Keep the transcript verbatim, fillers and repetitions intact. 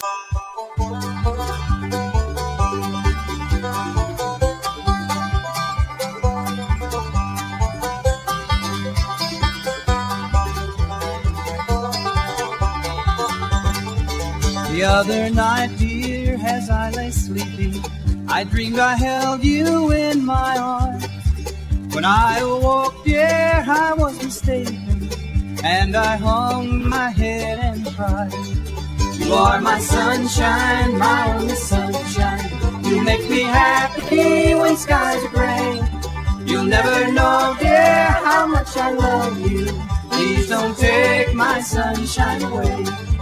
The other night, dear, as I lay sleeping, I dreamed I held you in my arms. When I awoke, dear, I was mistaken, and I hung my head and cried. You are my sunshine, my only sunshine. You make me happy when skies are gray. You'll never know, dear, how much I love you. Please don't take my sunshine away.